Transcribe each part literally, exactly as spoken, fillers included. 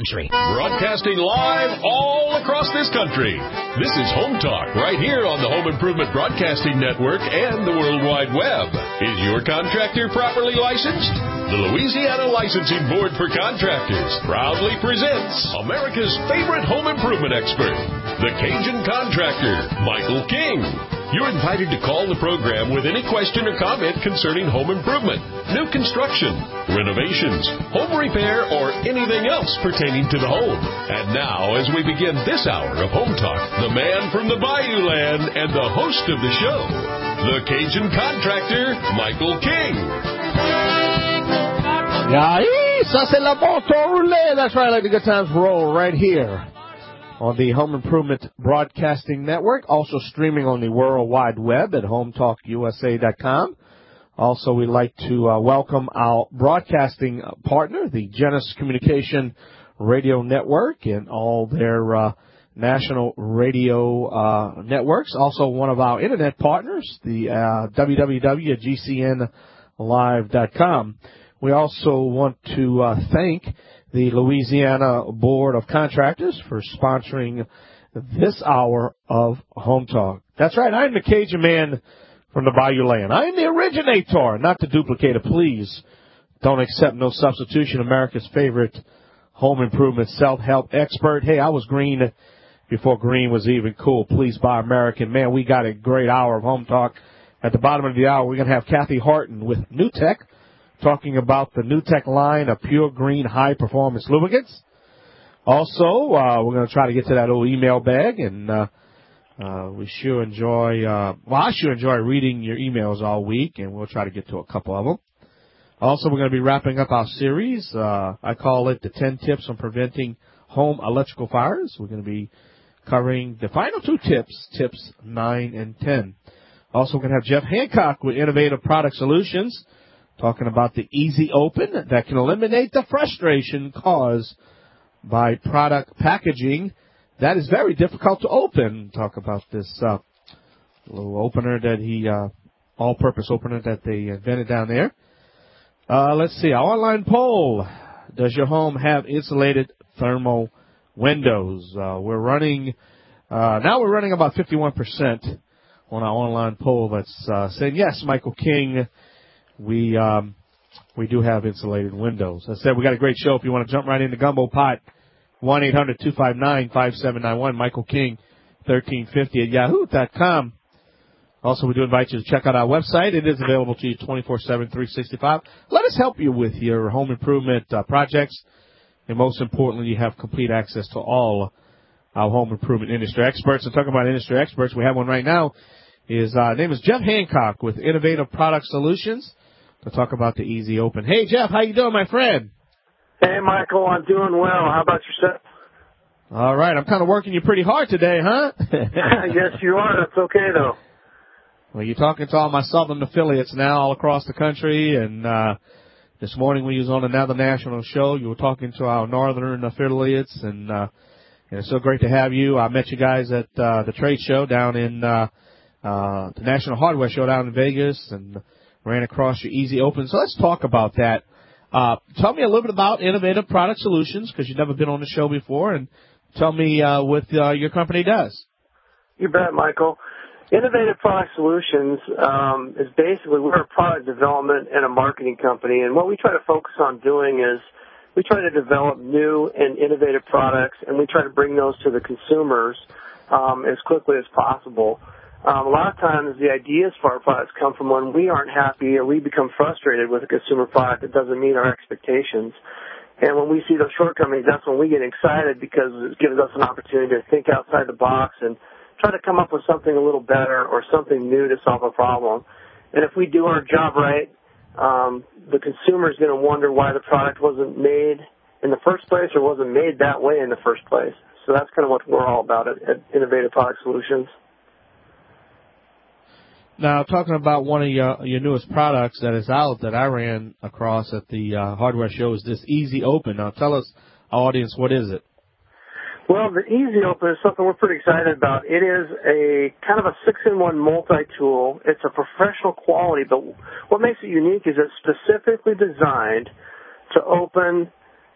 Broadcasting live all across this country. This is Home Talk right here on the Home Improvement Broadcasting Network and the World Wide Web. Is your contractor properly licensed? The Louisiana Licensing Board for Contractors proudly presents America's favorite home improvement expert, the Cajun Contractor, Michael King. You're invited to call the program with any question or comment concerning home improvement, new construction, renovations, home repair, or anything else pertaining to the home. And now, as we begin this hour of Home Talk, the man from the Bayou Land and the host of the show, the Cajun Contractor, Michael King. That's right, let the good times roll right here on the Home Improvement Broadcasting Network, also streaming on the World Wide Web at home talk u s a dot com. Also, we'd like to uh, welcome our broadcasting partner, the Genesis Communication Radio Network, and all their uh, national radio uh, networks. Also, one of our internet partners, the uh, w w w dot g c n live dot com. We also want to uh, thank the Louisiana Board of Contractors for sponsoring this hour of Home Talk. That's right, I'm the Cajun man from the Bayou Land. I am the originator, not the duplicator. Please don't accept no substitution. America's favorite home improvement self-help expert. Hey, I was green before green was even cool. Please buy American. Man, we got a great hour of Home Talk. At the bottom of the hour, we're going to have Kathy Horton with New Tech, talking about the New Tech line of pure green high-performance lubricants. Also, uh, we're going to try to get to that old email bag, and uh, uh, we sure enjoy, uh, well, I sure enjoy reading your emails all week, and we'll try to get to a couple of them. Also, we're going to be wrapping up our series. Uh, I call it the ten Tips on Preventing Home Electrical Fires. We're going to be covering the final two tips, tips nine and ten. Also, we're going to have Jeff Hancock with Innovative Product Solutions, talking about the Easy Open that can eliminate the frustration caused by product packaging that is very difficult to open. Talk about this uh, little opener that he, uh, all-purpose opener that they invented down there. Uh, let's see, our online poll. Does your home have insulated thermal windows? Uh, we're running, uh, now we're running about fifty-one percent on our online poll that's uh, saying, yes, Michael King, We um, we do have insulated windows. As I said, we got a great show. If you want to jump right into Gumbo Pot, one eight hundred two five nine five seven nine one, Michael King, thirteen fifty at yahoo dot com. Also, we do invite you to check out our website. It is available to you twenty-four seven, three sixty-five. Let us help you with your home improvement uh, projects. And most importantly, you have complete access to all our home improvement industry experts. And talking about industry experts, we have one right now. His uh, name is Jeff Hancock with Innovative Product Solutions, to talk about the Easy Open. Hey, Jeff, how you doing, my friend? Hey, Michael, I'm doing well. How about yourself? All right, I'm kind of working you pretty hard today, huh? Yes, you are. That's okay, though. Well, you're talking to all my southern affiliates now all across the country, and uh, this morning when you was on another national show, you were talking to our northern affiliates, and, uh, and it's so great to have you. I met you guys at uh, the trade show down in uh, uh, the National Hardware Show down in Vegas, and ran across your Easy Open. So let's talk about that. Uh, tell me a little bit about Innovative Product Solutions, because you've never been on the show before, and tell me uh, what uh, your company does. You bet, Michael. Innovative Product Solutions um, is basically, we're a product development and a marketing company, and what we try to focus on doing is we try to develop new and innovative products, and we try to bring those to the consumers um, as quickly as possible. Um, a lot of times the ideas for our products come from when we aren't happy or we become frustrated with a consumer product that doesn't meet our expectations. And when we see those shortcomings, that's when we get excited, because it gives us an opportunity to think outside the box and try to come up with something a little better or something new to solve a problem. And if we do our job right, um, the consumer is going to wonder why the product wasn't made in the first place or wasn't made that way in the first place. So that's kind of what we're all about at, at Innovative Product Solutions. Now, talking about one of your, your newest products that is out that I ran across at the uh, hardware show is this Easy Open. Now, tell us, our audience, what is it? Well, the Easy Open is something we're pretty excited about. It is a kind of a six-in-one multi-tool. It's a professional quality, but what makes it unique is it's specifically designed to open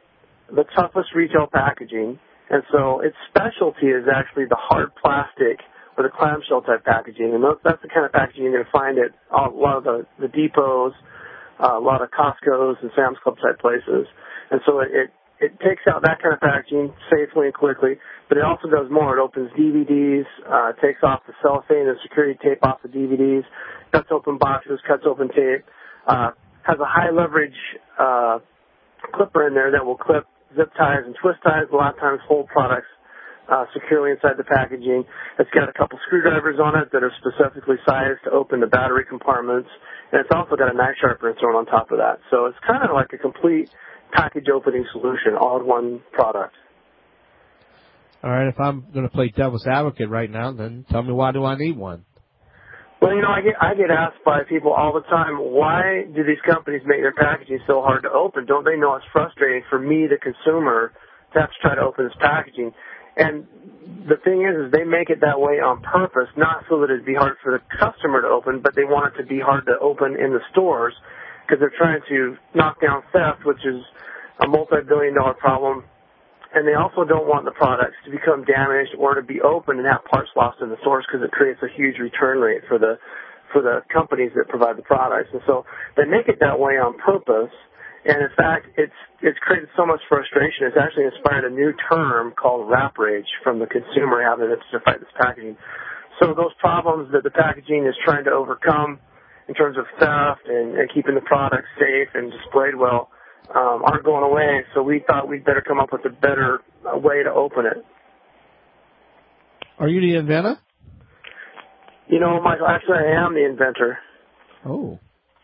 the toughest retail packaging, and so its specialty is actually the hard plastic or the clamshell type packaging, and that's the kind of packaging you're going to find at a lot of the, the depots, uh, a lot of Costco's and Sam's Club type places. And so it, it, it takes out that kind of packaging safely and quickly, but it also does more. It opens D V Ds, uh, takes off the cellophane and security tape off the D V Ds, cuts open boxes, cuts open tape, uh, has a high leverage uh, clipper in there that will clip zip ties and twist ties. A lot of times hold products Uh, securely inside the packaging. It's got a couple screwdrivers on it that are specifically sized to open the battery compartments, and it's also got a knife sharpener thrown on top of that. So it's kind of like a complete package opening solution, all in one product. All right, if I'm going to play devil's advocate right now, then tell me, why do I need one? Well, you know, I get I get asked by people all the time, why do these companies make their packaging so hard to open? Don't they know it's frustrating for me, the consumer, to have to try to open this packaging? And the thing is, is they make it that way on purpose, not so that it'd be hard for the customer to open, but they want it to be hard to open in the stores because they're trying to knock down theft, which is a multi-billion dollar problem. And they also don't want the products to become damaged or to be opened and have parts lost in the stores because it creates a huge return rate for the for the companies that provide the products. And so they make it that way on purpose. And in fact, it's it's created so much frustration. It's actually inspired a new term called wrap rage from the consumer having to fight this packaging. So those problems that the packaging is trying to overcome in terms of theft and, and keeping the product safe and displayed well um, aren't going away. So we thought we'd better come up with a better uh, way to open it. Are you the inventor? You know, Michael, actually I am the inventor. Oh.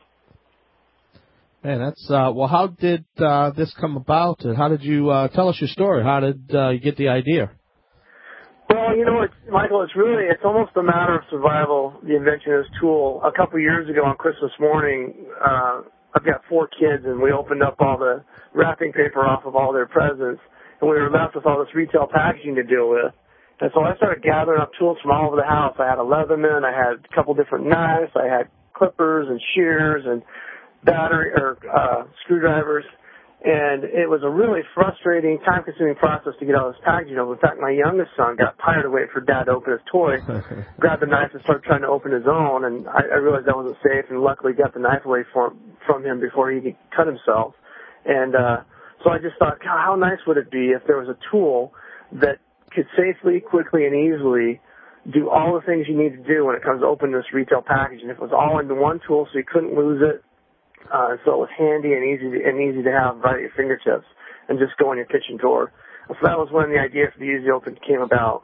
Man, that's, uh, well, how did uh, this come about? And how did you, uh, tell us your story? How did uh, you get the idea? Well, you know, it's, Michael, it's really, it's almost a matter of survival, the invention of this tool. A couple of years ago on Christmas morning, uh, I've got four kids, and we opened up all the wrapping paper off of all their presents, and we were left with all this retail packaging to deal with. And so I started gathering up tools from all over the house. I had a Leatherman, I had a couple different knives, I had clippers and shears and battery or uh, screwdrivers, and it was a really frustrating, time-consuming process to get all this packaging open. In fact, my youngest son got tired of waiting for Dad to open his toy, grabbed the knife and started trying to open his own, and I, I realized that wasn't safe, and luckily got the knife away from, from him before he could cut himself. And uh, so I just thought, God, how nice would it be if there was a tool that could safely, quickly, and easily do all the things you need to do when it comes to opening this retail packaging. If it was all into one tool so you couldn't lose it, Uh, so it was handy and easy to, and easy to have right at your fingertips and just go in your kitchen drawer. So that was when the idea for the Easy Open came about.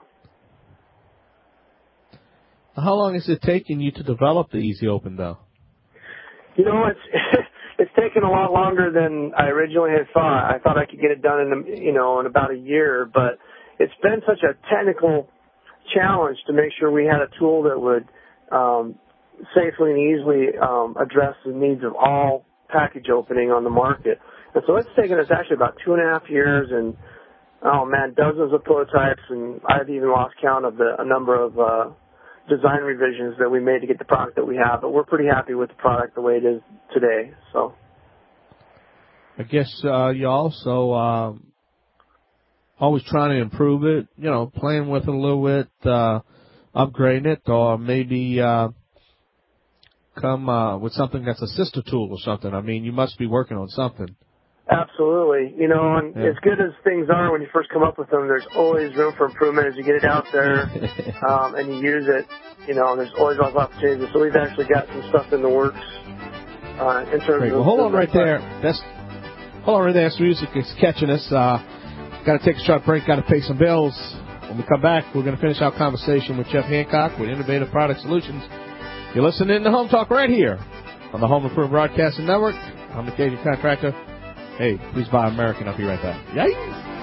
How long is it taking you to develop the Easy Open, though? You know, it's it's taken a lot longer than I originally had thought. I thought I could get it done in a, you know in about a year, but it's been such a technical challenge to make sure we had a tool that would um, safely and easily um, address the needs of all package opening on the market. And so it's taken us actually about two and a half years and, oh man, dozens of prototypes, and I've even lost count of the a number of uh, design revisions that we made to get the product that we have. But we're pretty happy with the product the way it is today. So I guess uh, you also uh, always trying to improve it, you know, playing with it a little bit, uh, upgrading it, or maybe uh, come uh, with something that's a sister tool or something. I mean, you must be working on something. Absolutely. You know, and yeah. as good as things are when you first come up with them, there's always room for improvement as you get it out there um, and you use it. You know, and there's always lots of opportunities. So we've actually got some stuff in the works uh, in terms Great. of... Well, hold on right there. That's, hold on right there. That's music is catching us. Uh, got to take a short break. Got to pay some bills. When we come back, we're going to finish our conversation with Jeff Hancock with Innovative Product Solutions. You're listening to Home Talk right here on the Home Improvement Broadcasting Network. I'm the Cajun Contractor. Hey, please buy American. I'll be right back. Yay!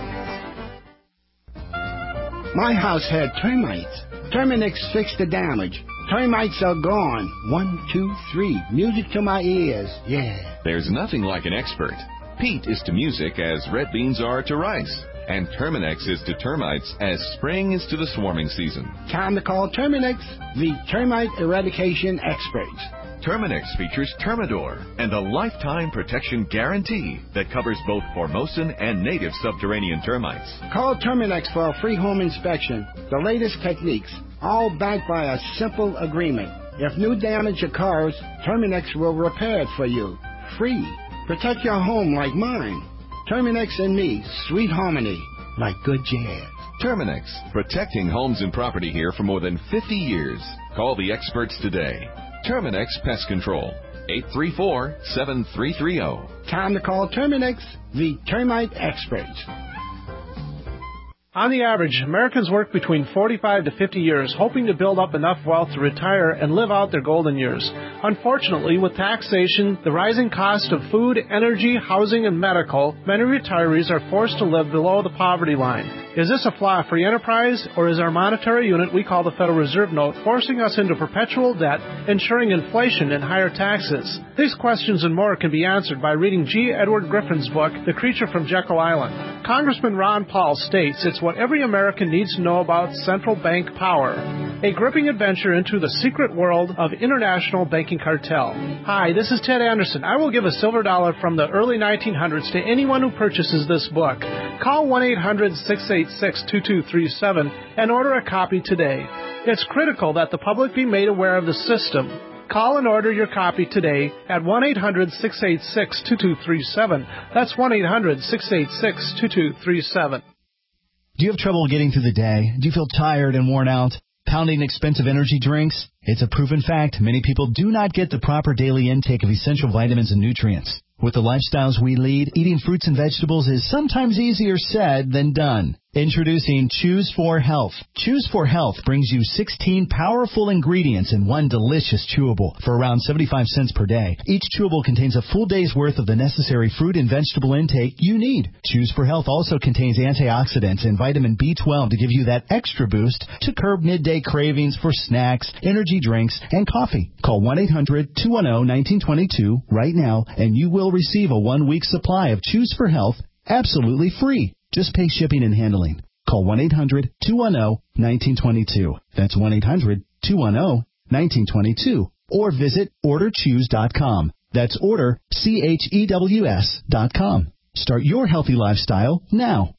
My house had termites. Terminix fixed the damage. Termites are gone. One, two, three. Music to my ears. Yeah. There's nothing like an expert. Pete is to music as red beans are to rice. And Terminix is to termites as spring is to the swarming season. Time to call Terminix, the termite eradication experts. Terminix features Termidor and a lifetime protection guarantee that covers both Formosan and native subterranean termites. Call Terminix for a free home inspection. The latest techniques, all backed by a simple agreement. If new damage occurs, Terminix will repair it for you. Free. Protect your home like mine. Terminix and me, sweet harmony, like good jazz. Terminix, protecting homes and property here for more than fifty years. Call the experts today. Terminix Pest Control, eight three four, seven three three zero. Time to call Terminix, the termite experts. On the average, Americans work between forty-five to fifty years, hoping to build up enough wealth to retire and live out their golden years. Unfortunately, with taxation, the rising cost of food, energy, housing, and medical, many retirees are forced to live below the poverty line. Is this a flaw free enterprise, or is our monetary unit we call the Federal Reserve Note forcing us into perpetual debt, ensuring inflation and higher taxes? These questions and more can be answered by reading G. Edward Griffin's book, The Creature from Jekyll Island. Congressman Ron Paul states it's what every American needs to know about central bank power. A gripping adventure into the secret world of international banking cartel. Hi, this is Ted Anderson. I will give a silver dollar from the early nineteen hundreds to anyone who purchases this book. Call one eight hundred, six eight six, two two three seven and order a copy today. It's critical that the public be made aware of the system. Call and order your copy today at one eight hundred, six eight six, two two three seven. That's one eight hundred, six eight six, two two three seven. Do you have trouble getting through the day? Do you feel tired and worn out? Pounding expensive energy drinks? It's a proven fact many people do not get the proper daily intake of essential vitamins and nutrients. With the lifestyles we lead, eating fruits and vegetables is sometimes easier said than done. Introducing Choose four Health. Choose four Health brings you sixteen powerful ingredients in one delicious chewable for around seventy-five cents per day. Each chewable contains a full day's worth of the necessary fruit and vegetable intake you need. Choose four Health also contains antioxidants and vitamin B twelve to give you that extra boost to curb midday cravings for snacks, energy drinks, and coffee. Call one eight hundred, two one zero, one nine two two right now and you will receive a one-week supply of Choose four Health absolutely free. Just pay shipping and handling. Call one eight hundred, two one zero, one nine two two. That's one eight hundred, two one zero, one nine two two. Or visit order choose dot com. That's order, C H E W S dot com. Start your healthy lifestyle now.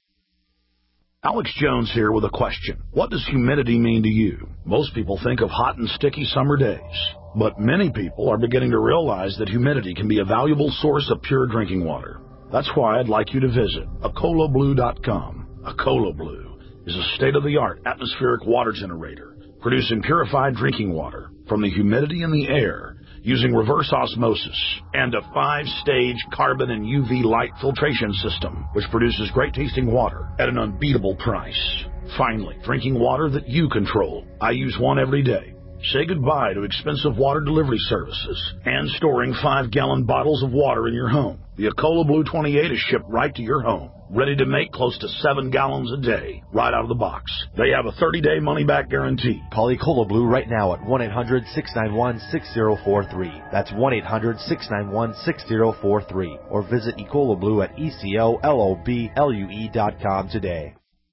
Alex Jones here with a question. What does humidity mean to you? Most people think of hot and sticky summer days, but many people are beginning to realize that humidity can be a valuable source of pure drinking water. That's why I'd like you to visit Acola Blue dot com. Acola Blue is a state-of-the-art atmospheric water generator producing purified drinking water from the humidity in the air using reverse osmosis and a five-stage carbon and U V light filtration system, which produces great-tasting water at an unbeatable price. Finally, drinking water that you control. I use one every day. Say goodbye to expensive water delivery services and storing five-gallon bottles of water in your home. The Acola Blue twenty-eight is shipped right to your home, ready to make close to seven gallons a day, right out of the box. They have a thirty-day money-back guarantee. Call Ecola Blue right now at one eight hundred, six nine one, six zero four three. That's one eight hundred, six nine one, six zero four three. Or visit Ecola Blue at E C O L O B L U E dot com today.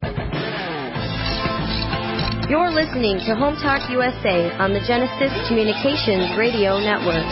You're listening to Home Talk U S A on the Genesis Communications Radio Network.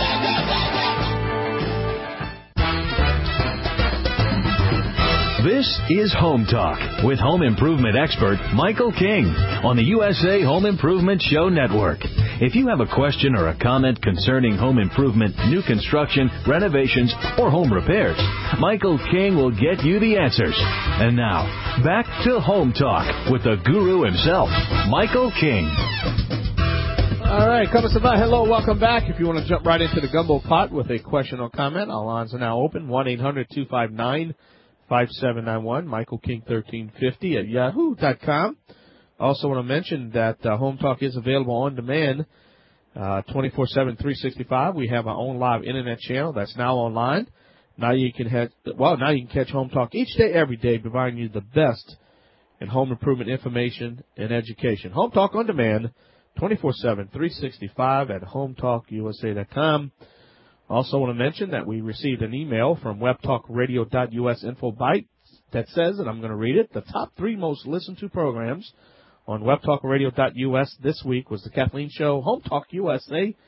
This is Home Talk with home improvement expert Michael King on the U S A Home Improvement Show Network. If you have a question or a comment concerning home improvement, new construction, renovations, or home repairs, Michael King will get you the answers. And now, back to Home Talk with the guru himself, Michael King. All right, Kamasaba, hello, welcome back. If you want to jump right into the gumbo pot with a question or comment, our lines are now open, one eight hundred, two five nine, five seven nine one, Michael King thirteen fifty at yahoo dot com. Also want to mention that uh, Home Talk is available on demand uh, twenty-four seven, three sixty-five. We have our own live internet channel that's now online. Now you can have, well, now you can catch Home Talk each day, every day, providing you the best in home improvement information and education. Home Talk on demand, twenty-four seven, three sixty-five at home talk u s a dot com. Also want to mention that we received an email from web talk radio dot u s info byte that says, and I'm going to read it, the top three most listened to programs on web talk radio dot u s this week was The Kathleen Show, Home Talk U S A,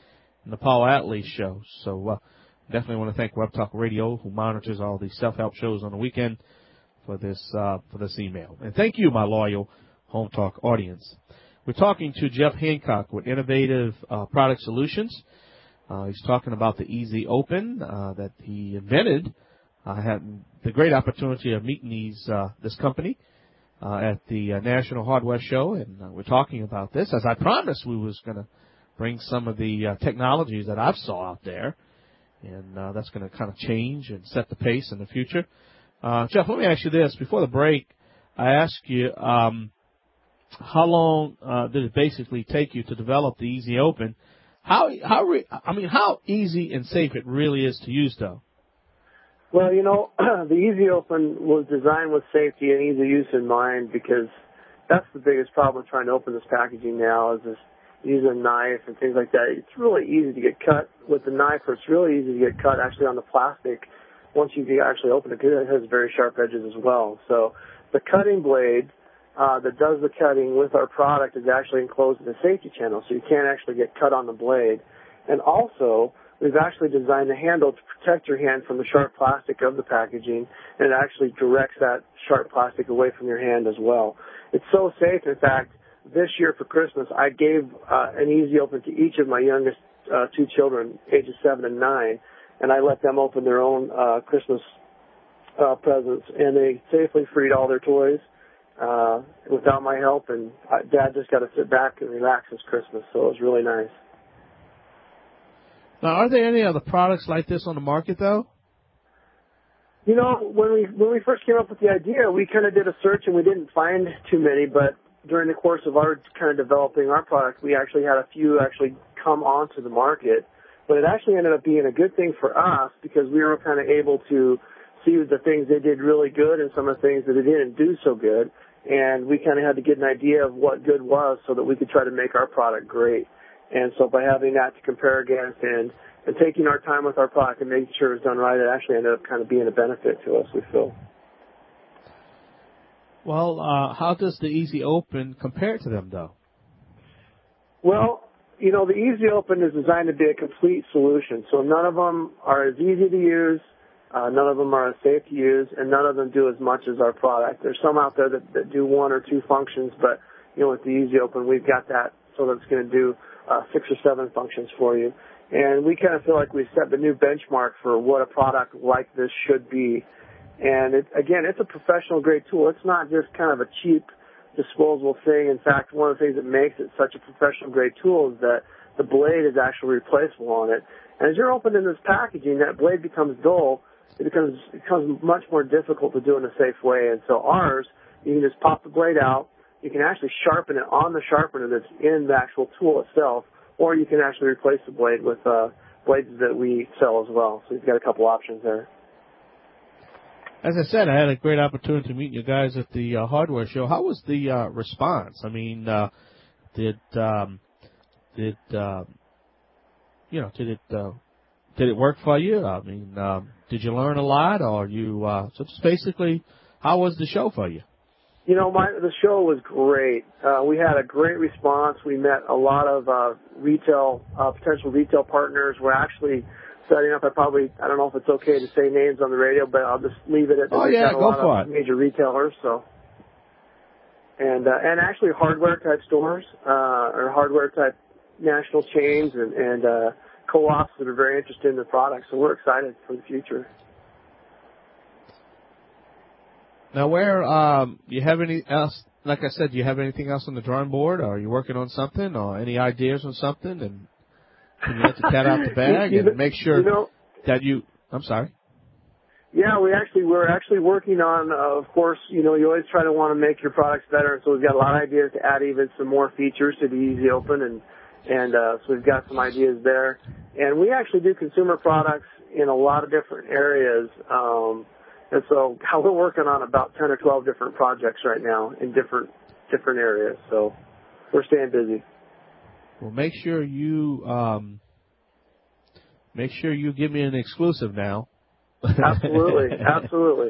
and the Paul Atlee Show. So uh, definitely want to thank Web Talk Radio, who monitors all the self-help shows on the weekend, for this uh, for this email. And thank you, my loyal Home Talk audience. We're talking to Jeff Hancock with Innovative uh, Product Solutions. Uh, he's talking about the Easy Open uh, that he invented. I had the great opportunity of meeting these uh, this company uh, at the uh, National Hardware Show, and uh, we're talking about this. As I promised, we was going to bring some of the uh, technologies that I've saw out there, and uh, that's going to kind of change and set the pace in the future. Uh, Jeff, let me ask you this. Before the break, I asked you um, how long uh, did it basically take you to develop the Easy Open? How, how, re- I mean, how easy and safe it really is to use, though? Well, you know, the Easy Open was designed with safety and easy use in mind, because that's the biggest problem with trying to open this packaging now is this using a knife and things like that. It's really easy to get cut with the knife, or it's really easy to get cut actually on the plastic once you actually open it, because it has very sharp edges as well. So the cutting blade uh, that does the cutting with our product is actually enclosed in a safety channel, so you can't actually get cut on the blade. And also, we've actually designed the handle to protect your hand from the sharp plastic of the packaging, and it actually directs that sharp plastic away from your hand as well. It's so safe. In fact, this year for Christmas, I gave uh, an Easy Open to each of my youngest uh, two children, ages seven and nine, and I let them open their own uh, Christmas uh, presents, and they safely freed all their toys uh, without my help, and uh, Dad just got to sit back and relax this Christmas, so it was really nice. Now, are there any other products like this on the market, though? You know, when we when we first came up with the idea, we kind of did a search, and we didn't find too many, but during the course of our kind of developing our product, we actually had a few actually come onto the market. But it actually ended up being a good thing for us, because we were kind of able to see the things they did really good and some of the things that they didn't do so good. And we kind of had to get an idea of what good was so that we could try to make our product great. And so by having that to compare against and, and taking our time with our product and making sure it was done right, it actually ended up kind of being a benefit to us, we feel. Well, uh, how does the Easy Open compare to them, though? Well, you know, the Easy Open is designed to be a complete solution. So none of them are as easy to use, uh, none of them are as safe to use, and none of them do as much as our product. There's some out there that, that do one or two functions, but, you know, with the Easy Open, we've got that so that it's going to do uh, six or seven functions for you. And we kind of feel like we've set the new benchmark for what a product like this should be. And, it, again, it's a professional-grade tool. It's not just kind of a cheap disposable thing. In fact, one of the things that makes it such a professional-grade tool is that the blade is actually replaceable on it. And as you're opening this packaging, that blade becomes dull. It becomes, it becomes much more difficult to do in a safe way. And so ours, you can just pop the blade out. You can actually sharpen it on the sharpener that's in the actual tool itself, or you can actually replace the blade with uh, blades that we sell as well. So you've got a couple options there. As I said, I had a great opportunity to meet you guys at the uh, hardware show. How was the uh, response? I mean, uh, did um, did uh, you know did it uh, did it work for you? I mean, um, did you learn a lot, or you uh, so just basically, how was the show for you? You know, my, the show was great. Uh, we had a great response. We met a lot of uh, retail, uh, potential retail partners. We're actually setting up. I probably, I don't know if it's okay to say names on the radio, but I'll just leave it at that. Oh, We've yeah, got a go lot for of it. Major retailers, so. And, uh, and actually hardware type stores, uh, or hardware type national chains and, and, uh, co-ops that are very interested in the product. So we're excited for the future. Now, where um, you have any else? Like I said, do you have anything else on the drawing board, or are you working on something, or any ideas on something? And can you let the cat out the bag you, you, and make sure you know, that you? I'm sorry. Yeah, we actually we're actually working on. Uh, of course, you know, you always try to want to make your products better, and so we've got a lot of ideas to add even some more features to the Easy Open, and and uh, so we've got some ideas there. And we actually do consumer products in a lot of different areas. Um, And so we're working on about ten or twelve different projects right now in different different areas. So we're staying busy. Well, make sure you um, make sure you give me an exclusive now. Absolutely, absolutely.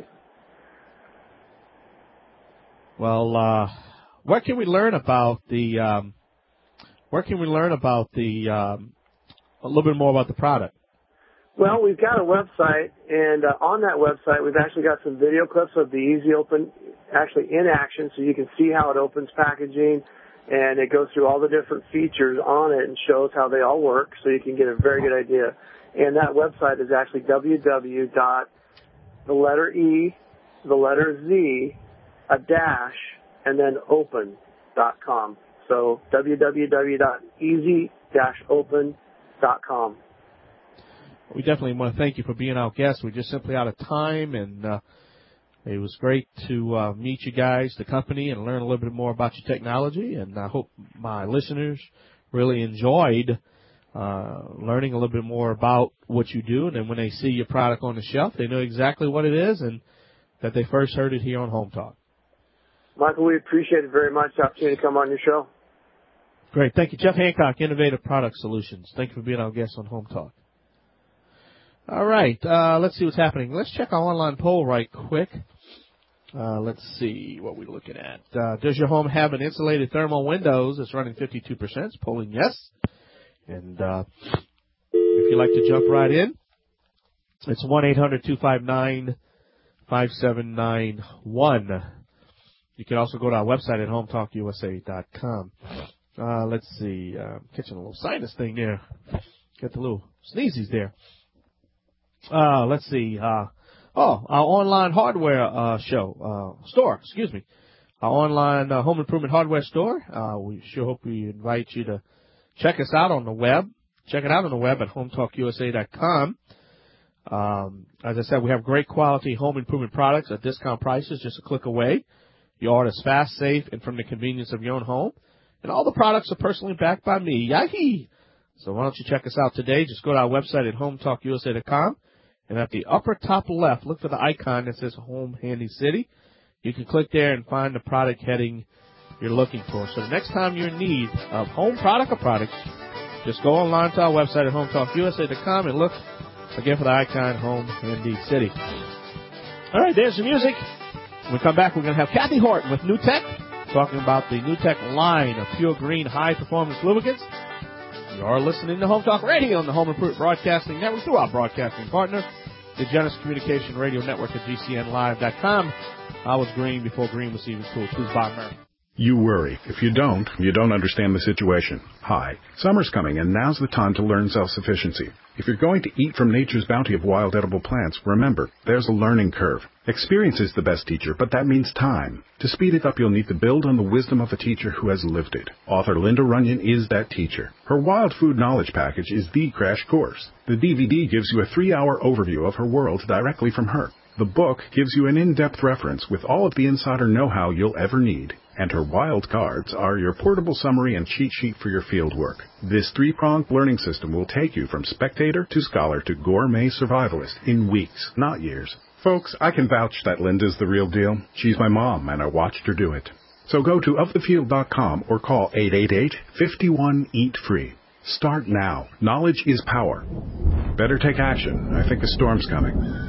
Well, uh, where can we learn about the um, where can we learn about the um, a little bit more about the product. Well, we've got a website, and uh, on that website, we've actually got some video clips of the Easy Open actually in action, so you can see how it opens packaging, and it goes through all the different features on it and shows how they all work, so you can get a very good idea. And that website is actually www. the letter E, the letter Z, a dash, and then open dot com. So w w w dot easy dash open dot com. We definitely want to thank you for being our guest. We're just simply out of time, and uh, it was great to uh, meet you guys, the company, and learn a little bit more about your technology. And I hope my listeners really enjoyed uh, learning a little bit more about what you do. And then when they see your product on the shelf, they know exactly what it is and that they first heard it here on Home Talk. Michael, we appreciate it very much, the opportunity to come on your show. Great. Thank you. Jeff Hancock, Innovative Product Solutions. Thank you for being our guest on Home Talk. All right, uh, let's see what's happening. Let's check our online poll right quick. Uh, let's see what we're looking at. Uh, does your home have an insulated thermal windows? It's running fifty-two percent. It's polling yes. And uh, if you'd like to jump right in, it's one eight hundred two five nine five seven nine one. You can also go to our website at home talk u s a dot com. Uh, let's see. Uh, catching a little sinus thing there. Got the little sneezies there. Uh, let's see. Uh, oh, our online hardware, uh, show, uh, store, excuse me. Our online, uh, home improvement hardware store. Uh, we sure hope we invite you to check us out on the web. Check it out on the web at home talk u s a dot com. Um, as I said, we have great quality home improvement products at discount prices, just a click away. Your order is fast, safe, and from the convenience of your own home. And all the products are personally backed by me. Yahee! So why don't you check us out today? Just go to our website at home talk u s a dot com. And at the upper top left, look for the icon that says Home Handy City. You can click there and find the product heading you're looking for. So the next time you're in need of home product or products, just go online to our website at home talk u s a dot com and look again for the icon Home Handy City. All right, there's the music. When we come back, we're going to have Kathy Horton with NewTek, talking about the NewTek line of pure green high-performance lubricants. You're listening to Home Talk Radio on the Home Improvement Broadcasting Network through our broadcasting partner, the Genesis Communication Radio Network at G C N live dot com. I was green before green was even cool. Who's Bob Murray? You worry. If you don't, you don't understand the situation. Hi, summer's coming, and now's the time to learn self-sufficiency. If you're going to eat from nature's bounty of wild edible plants, remember, there's a learning curve. Experience is the best teacher, but that means time. To speed it up, you'll need to build on the wisdom of a teacher who has lived it. Author Linda Runyon is that teacher. Her Wild Food Knowledge Package is the crash course. The D V D gives you a three-hour overview of her world directly from her. The book gives you an in-depth reference with all of the insider know-how you'll ever need. And her wild cards are your portable summary and cheat sheet for your field work. This three-pronged learning system will take you from spectator to scholar to gourmet survivalist in weeks, not years. Folks, I can vouch that Linda's the real deal. She's my mom, and I watched her do it. So go to of the field dot com or call eight eight eight, five one, eat free. Start now. Knowledge is power. Better take action. I think a storm's coming.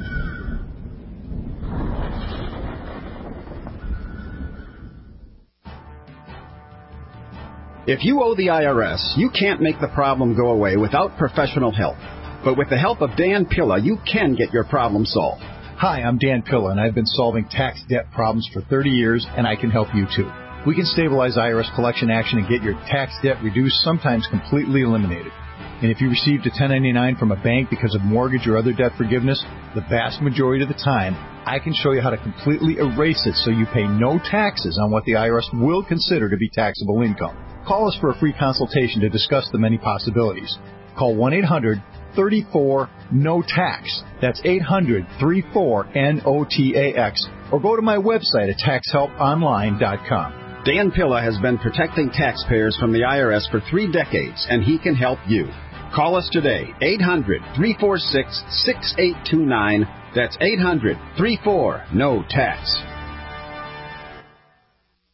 If you owe the I R S, you can't make the problem go away without professional help. But with the help of Dan Pilla, you can get your problem solved. Hi, I'm Dan Pilla, and I've been solving tax debt problems for thirty years, and I can help you too. We can stabilize I R S collection action and get your tax debt reduced, sometimes completely eliminated. And if you received a ten ninety-nine from a bank because of mortgage or other debt forgiveness, the vast majority of the time, I can show you how to completely erase it so you pay no taxes on what the I R S will consider to be taxable income. Call us for a free consultation to discuss the many possibilities. Call one eight hundred, three four, N O T A X. That's eight hundred, three four, N O T A X. Or go to my website at tax help online dot com. Dan Pilla has been protecting taxpayers from the I R S for three decades, and he can help you. Call us today, eight hundred, three four six, six eight two nine. That's eight hundred, three four, N O T A X.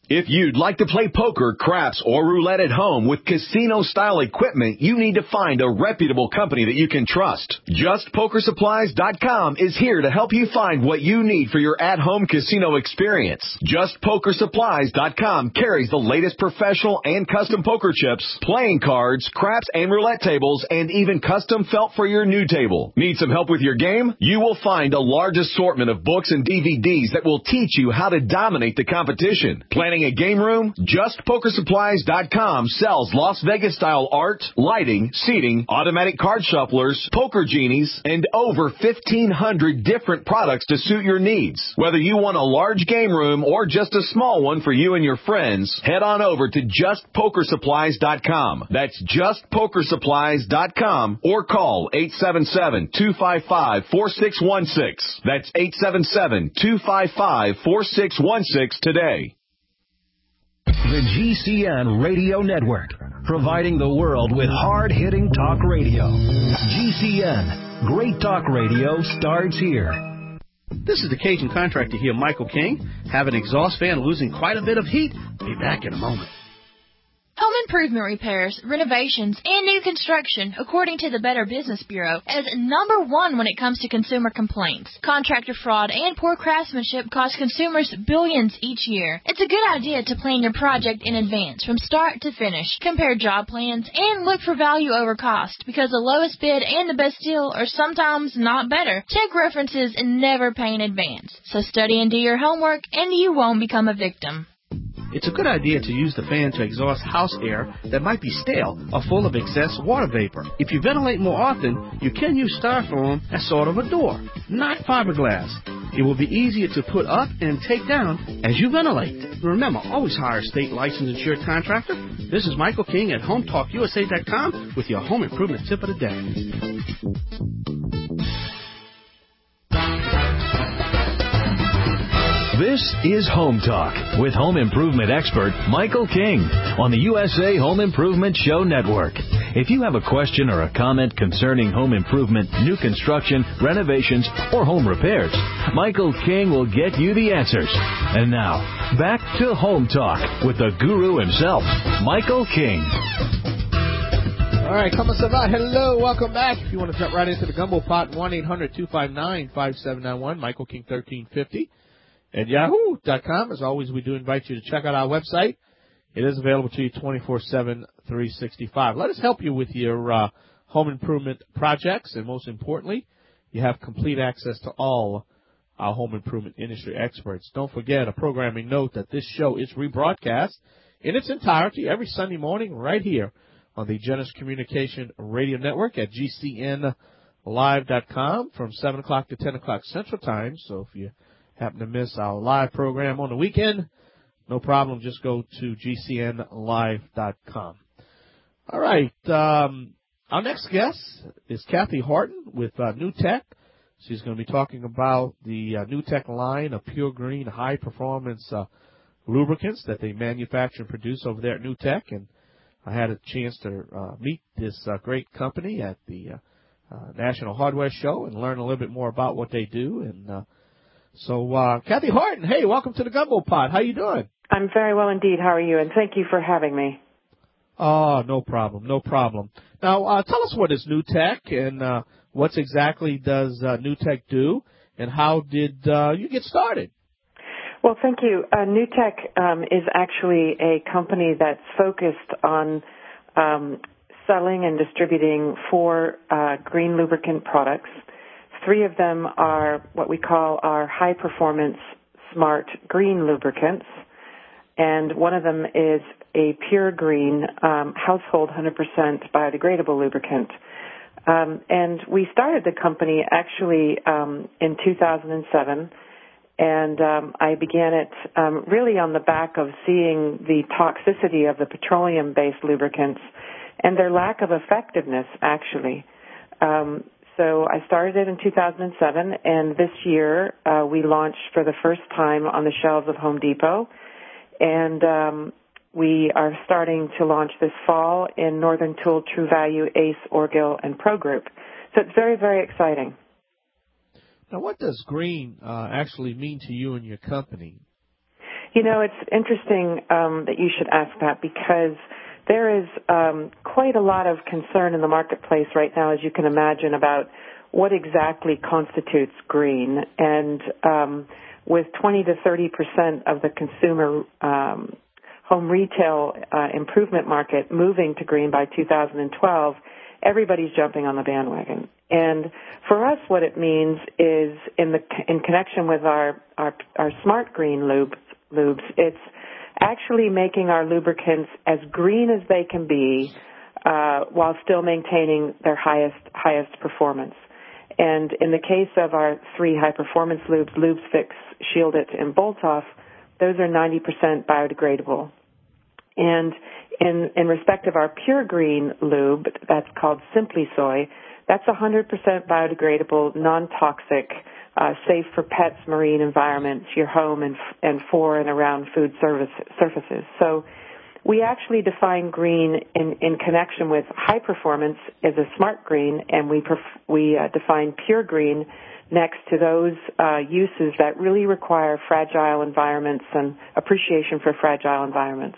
If you'd like to play poker, craps, or roulette at home with casino-style equipment, you need to find a reputable company that you can trust. Just Poker Supplies dot com is here to help you find what you need for your at-home casino experience. Just Poker Supplies dot com carries the latest professional and custom poker chips, playing cards, craps, and roulette tables, and even custom felt for your new table. Need some help with your game? You will find a large assortment of books and D V Ds that will teach you how to dominate the competition. Planning a game room? Just Poker Supplies dot com sells Las Vegas-style art, lighting, seating, automatic card shufflers, poker genies, and over fifteen hundred different products to suit your needs. Whether you want a large game room or just a small one for you and your friends, head on over to Just Poker Supplies dot com. That's Just Poker Supplies dot com or call eight seven seven, two five five, four six one six. That's eight seven seven, two five five, four six one six today. The G C N Radio Network, providing the world with hard-hitting talk radio. G C N, great talk radio starts here. This is the Cajun contractor here, Michael King. Have an exhaust fan losing quite a bit of heat? Be back in a moment. Home improvement repairs, renovations, and new construction, according to the Better Business Bureau, is number one when it comes to consumer complaints. Contractor fraud and poor craftsmanship cost consumers billions each year. It's a good idea to plan your project in advance, from start to finish. Compare job plans and look for value over cost, because the lowest bid and the best deal are sometimes not better. Check references and never pay in advance. So study and do your homework, and you won't become a victim. It's a good idea to use the fan to exhaust house air that might be stale or full of excess water vapor. If you ventilate more often, you can use styrofoam as sort of a door, not fiberglass. It will be easier to put up and take down as you ventilate. Remember, always hire a state licensed insured contractor. This is Michael King at Home Talk U S A dot com with your home improvement tip of the day. This is Home Talk with home improvement expert Michael King on the U S A Home Improvement Show Network. If you have a question or a comment concerning home improvement, new construction, renovations, or home repairs, Michael King will get you the answers. And now, back to Home Talk with the guru himself, Michael King. All right, come on, Savant. Hello, welcome back. If you want to jump right into the gumbo pot, one eight hundred two five nine five seven nine one, Michael King thirteen fifty. At yahoo dot com. As always, we do invite you to check out our website. It is available to you twenty-four seven, three sixty-five. Let us help you with your uh, home improvement projects, and most importantly, you have complete access to all our home improvement industry experts. Don't forget a programming note that this show is rebroadcast in its entirety every Sunday morning right here on the Genesis Communication Radio Network at G C N live dot com from seven o'clock to ten o'clock Central Time. So if you happen to miss our live program on the weekend, no problem. Just go to G C N live dot com. All right. Um, our next guest is Kathy Horton with uh, NewTek. She's going to be talking about the uh, NewTek line of Pure Green high-performance uh, lubricants that they manufacture and produce over there at NewTek. And I had a chance to uh, meet this uh, great company at the uh, uh, National Hardware Show and learn a little bit more about what they do. And uh, So, uh, Kathy Horton, hey, welcome to the Gumbo Pot. How you doing? I'm very well indeed. How are you? And thank you for having me. Oh, no problem, no problem. Now, uh, tell us what is NewTek and uh, what exactly does uh, NewTek do, and how did uh, you get started? Well, thank you. Uh, NewTek um, is actually a company that's focused on um, selling and distributing four uh, green lubricant products. Three of them are what we call our high-performance smart green lubricants, and one of them is a pure green um, household one hundred percent biodegradable lubricant. Um, and we started the company actually um, in two thousand seven, and um, I began it um, really on the back of seeing the toxicity of the petroleum-based lubricants and their lack of effectiveness, actually. Um, So I started it in two thousand seven, and this year uh, we launched for the first time on the shelves of Home Depot, and um, we are starting to launch this fall in Northern Tool, True Value, Ace, Orgill, and Pro Group. So it's very, very exciting. Now, what does green uh, actually mean to you and your company? You know, it's interesting um, that you should ask that because there is um, quite a lot of concern in the marketplace right now, as you can imagine, about what exactly constitutes green. And um, with twenty to thirty percent of the consumer um, home retail uh, improvement market moving to green by two thousand twelve, everybody's jumping on the bandwagon. And for us, what it means is in the in connection with our our, our smart green lube, lubes, it's actually making our lubricants as green as they can be uh, while still maintaining their highest highest performance. And in the case of our three high-performance lubes, LubeFix, Shield It, and Bolt-Off, those are ninety percent biodegradable. And in, in respect of our pure green lube, that's called Simply Soy, that's one hundred percent biodegradable, non-toxic, uh, safe for pets, marine environments, your home, and, and for and around food service, surfaces. So we actually define green in, in connection with high performance as a smart green, and we, perf- we uh, define pure green next to those uh, uses that really require fragile environments and appreciation for fragile environments.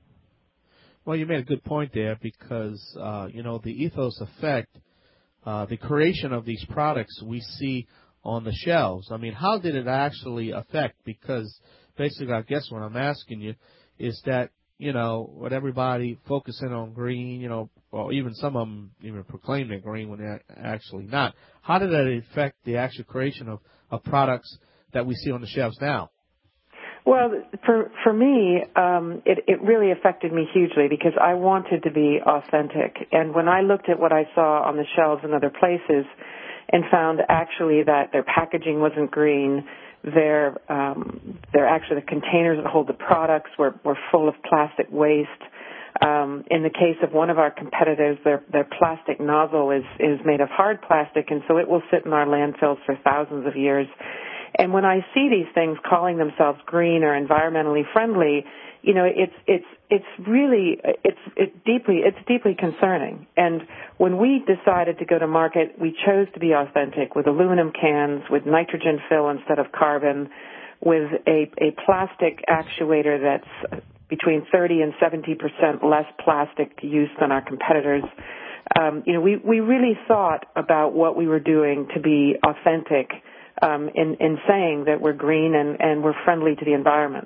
Well, you made a good point there because, uh, you know, the ethos effect, uh, the creation of these products we see on the shelves. I mean, how did it actually affect? Because basically, I guess what I'm asking you is that, you know, with everybody focusing on green, you know, or even some of them even proclaim they're green when they're actually not. How did that affect the actual creation of, of products that we see on the shelves now? Well, for for me, um, it, it really affected me hugely because I wanted to be authentic. And when I looked at what I saw on the shelves in other places and found actually that their packaging wasn't green, their um, their actually the containers that hold the products were, were full of plastic waste. Um, in the case of one of our competitors, their their plastic nozzle is is made of hard plastic, and so it will sit in our landfills for thousands of years. And when I see these things calling themselves green or environmentally friendly, you know, it's it's it's really it's it deeply it's deeply concerning. And when we decided to go to market, we chose to be authentic with aluminum cans, with nitrogen fill instead of carbon, with a a plastic actuator that's between thirty and seventy percent less plastic use than our competitors. Um, you know, we we really thought about what we were doing to be authentic. Um, in, in saying that we're green and, and we're friendly to the environment.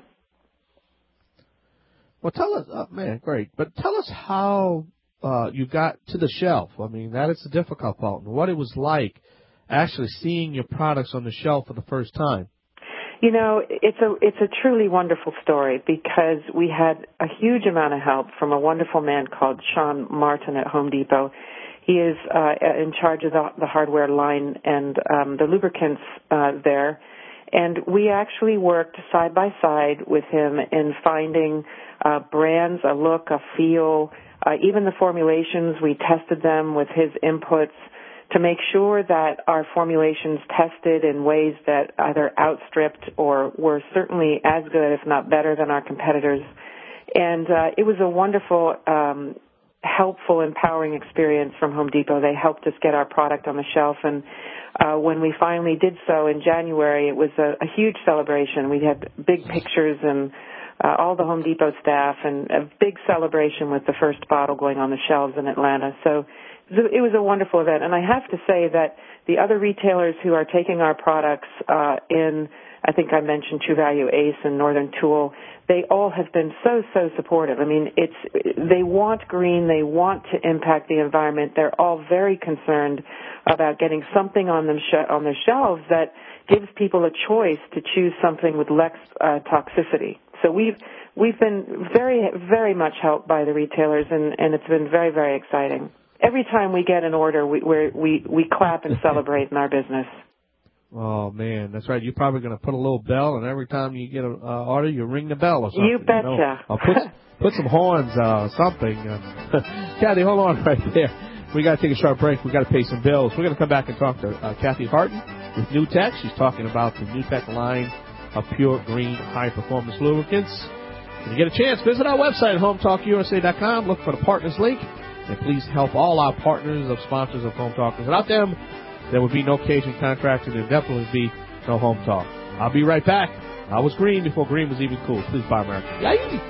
Well, tell us, uh, man, great. But tell us how uh, you got to the shelf. I mean, that is the difficult part. And what it was like actually seeing your products on the shelf for the first time. You know, it's a it's a truly wonderful story because we had a huge amount of help from a wonderful man called Sean Martin at Home Depot. He is uh, in charge of the, the hardware line and um, the lubricants uh, there. And we actually worked side by side with him in finding uh, brands, a look, a feel, uh, even the formulations. We tested them with his inputs to make sure that our formulations tested in ways that either outstripped or were certainly as good, if not better, than our competitors. And uh, it was a wonderful um helpful, empowering experience from Home Depot. They helped us get our product on the shelf, and uh, when we finally did so in January, it was a, a huge celebration. We had big pictures and uh, all the Home Depot staff, and a big celebration with the first bottle going on the shelves in Atlanta. So it was a wonderful event, and I have to say that the other retailers who are taking our products uh, in, I think I mentioned True Value Ace and Northern Tool, they all have been so, so supportive. I mean, it's they want green. They want to impact the environment. They're all very concerned about getting something on them sh- on their shelves that gives people a choice to choose something with less uh, toxicity. So we've we've been very, very much helped by the retailers, and, and it's been very, very exciting. Every time we get an order, we we're, we we clap and celebrate in our business. Oh, man, that's right. You're probably going to put a little bell, and every time you get an uh, order, you ring the bell or something. You betcha. You know? Or put, put some horns or uh, something. Uh, Kathy, hold on right there. We got to take a short break. We got to pay some bills. We're going to come back and talk to uh, Kathy Harton with NewTek. She's talking about the NewTek line of pure green high-performance lubricants. When you get a chance, visit our website at home talk U S A dot com. Look for the partners link, and please help all our partners of sponsors of Home Talk. Without them, there would be no Cajun Contractor. There definitely would be no Home Talk. I'll be right back I was green before green was even cool. Please buy American. Yay!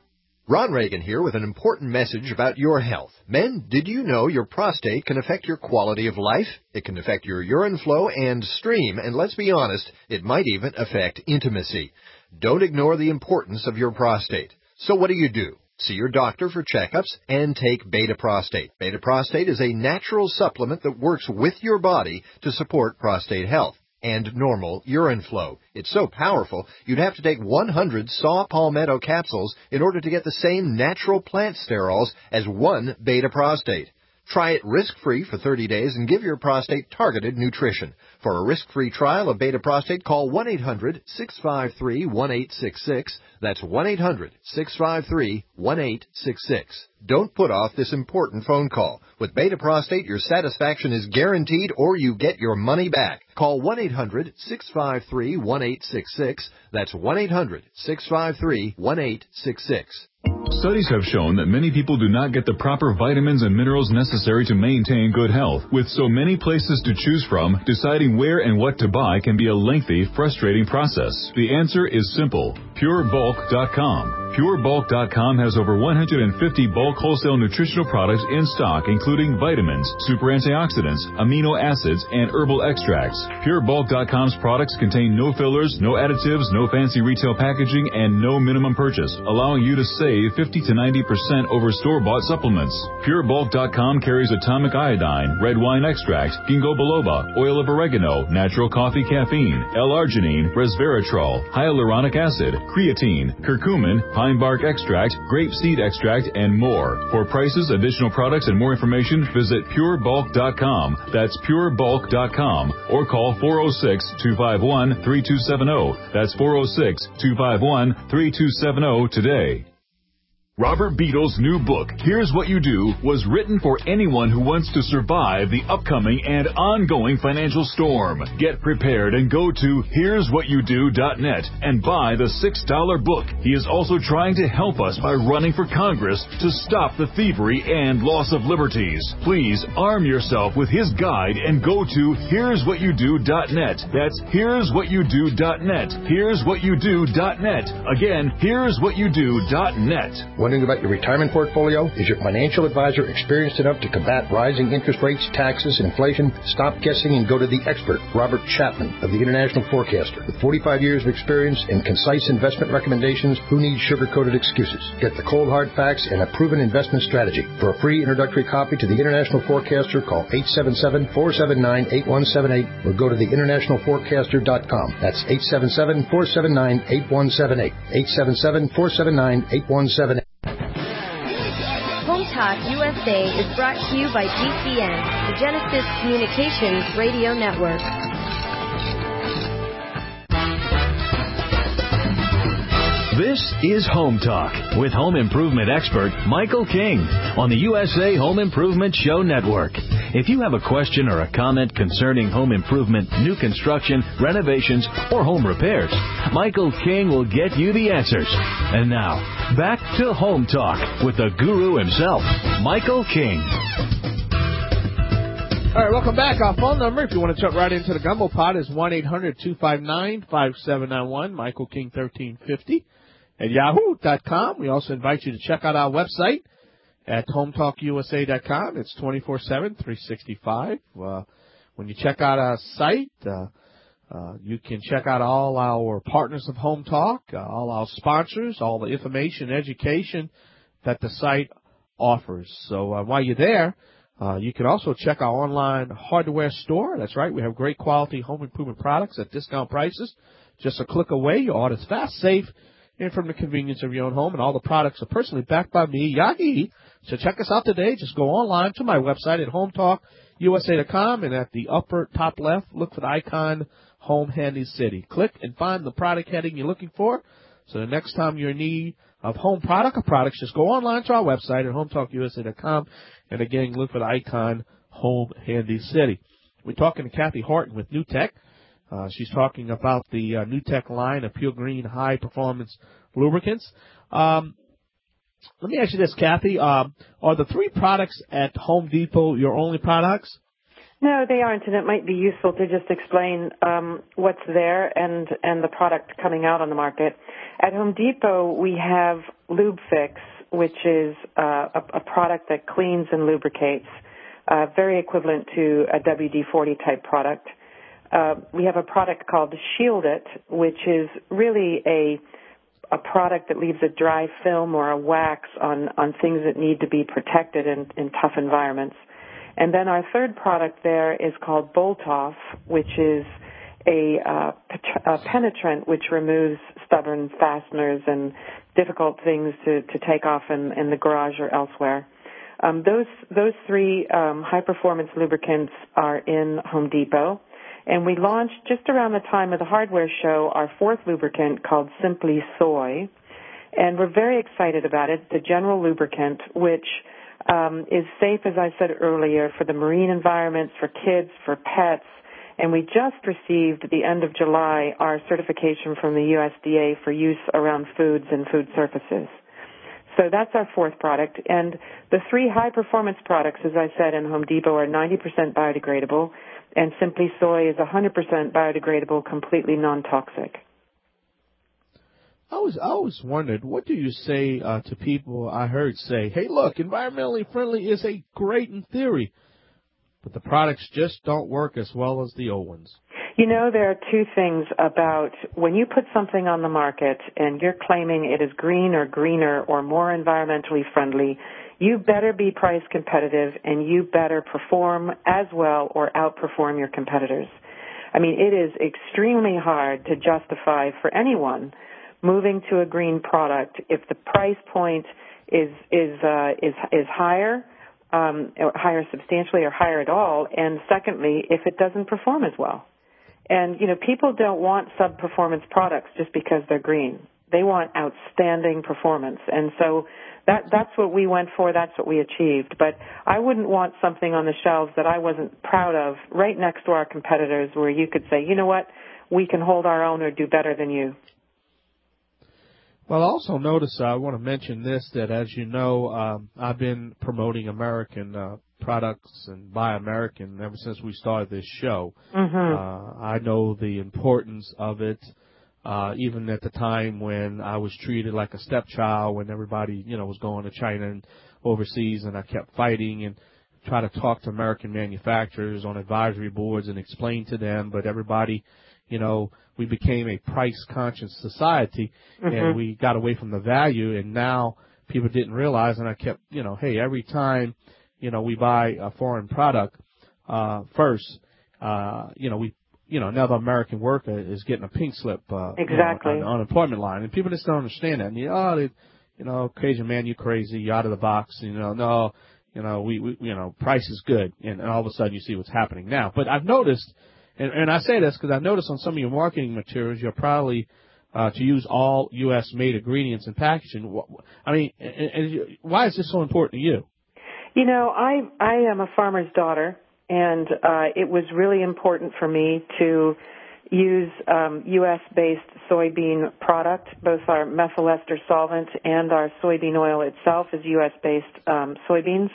Ron Reagan here with an important message about your health. Men, did you know your prostate can affect your quality of life? It can affect your urine flow and stream, and let's be honest, it might even affect intimacy. Don't ignore the importance of your prostate. So what do you do? See your doctor for checkups and take Beta Prostate. Beta Prostate is a natural supplement that works with your body to support prostate health and normal urine flow. It's so powerful, you'd have to take one hundred saw palmetto capsules in order to get the same natural plant sterols as one Beta Prostate. Try it risk-free for thirty days and give your prostate targeted nutrition. For a risk-free trial of Beta Prostate, call one eight hundred six five three one eight six six. That's one eight hundred six five three one eight six six. Don't put off this important phone call. With Beta Prostate, your satisfaction is guaranteed or you get your money back. Call one eight hundred six five three one eight six six. That's one eight hundred six five three one eight six six. Studies have shown that many people do not get the proper vitamins and minerals necessary to maintain good health. With so many places to choose from, deciding where and what to buy can be a lengthy, frustrating process. The answer is simple. Pure Bulk dot com. Pure Bulk dot com has over one hundred fifty bulk wholesale nutritional products in stock, including vitamins, super antioxidants, amino acids, and herbal extracts. Pure Bulk dot com's products contain no fillers, no additives, no fancy retail packaging, and no minimum purchase, allowing you to save fifty to ninety percent over store-bought supplements. Pure Bulk dot com carries atomic iodine, red wine extract, ginkgo biloba, oil of oregano, natural coffee caffeine, L-arginine, resveratrol, hyaluronic acid, creatine, curcumin, pine bark extract, grape seed extract, and more. For prices, additional products, and more information, visit Pure Bulk dot com. That's Pure Bulk dot com. Or call four oh six, two five one, three two seven oh. That's four oh six, two five one, three two seven oh today. Robert Beadle's new book, Here's What You Do, was written for anyone who wants to survive the upcoming and ongoing financial storm. Get prepared and go to here's what you do dot net and buy the six dollar book. He is also trying to help us by running for Congress to stop the thievery and loss of liberties. Please arm yourself with his guide and go to here's what you do dot net. That's here's what you do dot net. here's what you do dot net. Again, here's what you do dot net. Wondering about your retirement portfolio? Is your financial advisor experienced enough to combat rising interest rates, taxes, and inflation? Stop guessing and go to the expert, Robert Chapman of the International Forecaster. With forty-five years of experience and concise investment recommendations, who needs sugar-coated excuses? Get the cold hard facts and a proven investment strategy. For a free introductory copy to the International Forecaster, call eight seven seven, four seven nine, eight one seven eight or go to the international forecaster dot com. That's eight seven seven, four seven nine, eight one seven eight. eight seven seven, four seven nine, eight one seven eight. Home Talk U S A is brought to you by G C N, the Genesis Communications Radio Network. This is Home Talk with home improvement expert Michael King on the U S A Home Improvement Show Network. If you have a question or a comment concerning home improvement, new construction, renovations, or home repairs, Michael King will get you the answers. And now, back to Home Talk with the guru himself, Michael King. All right, welcome back. Our phone number, if you want to jump right into the gumbo pot, is one eight hundred two five nine five seven nine one, Michael King thirteen fifty at yahoo dot com. We also invite you to check out our website at home talk U S A dot com. It's twenty-four seven, three sixty-five. Uh, when you check out our site, uh, uh, you can check out all our partners of Home Talk, uh, all our sponsors, all the information, education that the site offers. So uh, while you're there, Uh, you can also check our online hardware store. That's right. We have great quality home improvement products at discount prices. Just a click away. Your order's fast, safe, and from the convenience of your own home. And all the products are personally backed by me, Yahi. So check us out today. Just go online to my website at home talk U S A dot com. And at the upper top left, look for the icon Home Handy City. Click and find the product heading you're looking for. So the next time you're in need of home product or products, just go online to our website at home talk U S A dot com. And again, look for the icon Home Handy City. We're talking to Kathy Horton with NewTek. Uh, she's talking about the uh, NewTek line of Pure Green high performance lubricants. Um, let me ask you this, Kathy. Um, are the three products at Home Depot your only products? No, they aren't, and it might be useful to just explain um, what's there and, and the product coming out on the market. At Home Depot, we have LubeFix, which is uh, a, a product that cleans and lubricates, uh, very equivalent to a W D forty type product. Uh, we have a product called Shield It, which is really a a product that leaves a dry film or a wax on, on things that need to be protected in, in tough environments. And then our third product there is called Bolt Off, which is a, uh, a penetrant which removes stubborn fasteners and difficult things to, to take off in, in the garage or elsewhere. Um, those those three um, high-performance lubricants are in Home Depot. And we launched just around the time of the hardware show our fourth lubricant called Simply Soy. And we're very excited about it, the general lubricant, which um, is safe, as I said earlier, for the marine environments, for kids, for pets. And we just received, at the end of July, our certification from the U S D A for use around foods and food surfaces. So that's our fourth product. And the three high-performance products, as I said, in Home Depot are ninety percent biodegradable. And Simply Soy is one hundred percent biodegradable, completely non-toxic. I always, I always wondered, what do you say uh, to people I heard say, hey, look, environmentally friendly is a great in theory, but the products just don't work as well as the old ones? You know, there are two things about when you put something on the market and you're claiming it is green or greener or more environmentally friendly, you better be price competitive and you better perform as well or outperform your competitors. I mean, it is extremely hard to justify for anyone moving to a green product if the price point is is uh, is is higher, um, or higher substantially or higher at all, and secondly, if it doesn't perform as well. And, you know, people don't want sub-performance products just because they're green. They want outstanding performance. And so that that's what we went for. That's what we achieved. But I wouldn't want something on the shelves that I wasn't proud of right next to our competitors where you could say, you know what, we can hold our own or do better than you. Well, also notice, uh, I want to mention this, that as you know, um, I've been promoting American uh, products and Buy American ever since we started this show. Mm-hmm. Uh, I know the importance of it, uh, even at the time when I was treated like a stepchild, when everybody, you know, was going to China and overseas, and I kept fighting and try to talk to American manufacturers on advisory boards and explain to them, but everybody, you know, we became a price-conscious society, mm-hmm. and we got away from the value, and now people didn't realize, and I kept, you know, hey, every time, you know, we buy a foreign product, uh, first, uh, you know, we, you know, another American worker is getting a pink slip, uh, exactly. you know, on the unemployment line, and people just don't understand that. And, you know, oh, they, you know, crazy man, you crazy, you out of the box, you know, no, you know, we, we you know, price is good, and, and all of a sudden you see what's happening now. But I've noticed, and, and I say this because I noticed on some of your marketing materials, you're probably uh, to use all U S made ingredients in packaging. I mean, and, and why is this so important to you? You know, I I am a farmer's daughter, and uh, it was really important for me to use um, U S-based soybean product. Both our methyl ester solvent and our soybean oil itself is U S-based um, soybeans.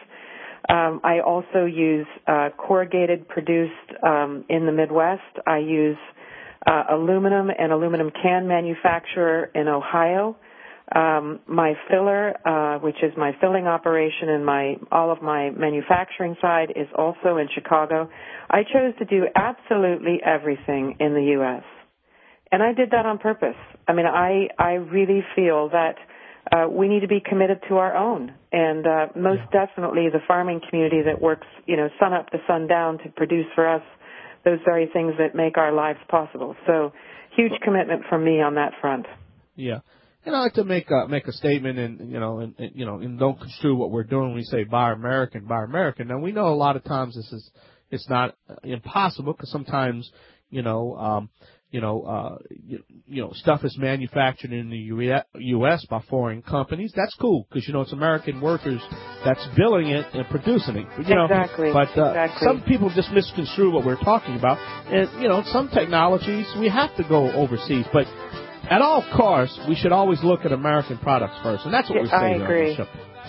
Um, I also use uh, corrugated produced um, in the Midwest. I use uh, aluminum and aluminum can manufacturer in Ohio. Um, my filler, uh, which is my filling operation and my all of my manufacturing side, is also in Chicago. I chose to do absolutely everything in the U S, and I did that on purpose. I mean, I I really feel that uh, we need to be committed to our own, and uh, most yeah. definitely the farming community that works, you know, sun up to sun down to produce for us those very things that make our lives possible. So, huge commitment from me on that front. Yeah. And I like to make a, make a statement, and you know, and, and you know, and don't construe what we're doing when we say buy American, buy American. Now we know a lot of times this is it's not impossible because sometimes you know, um, you know, uh, you, you know, stuff is manufactured in the U S by foreign companies. That's cool because you know it's American workers that's billing it and producing it. You know, exactly. But uh, exactly. some people just misconstrue what we're talking about, and you know, some technologies we have to go overseas, but at all costs, we should always look at American products first, and that's what we're saying. I agree. On the show.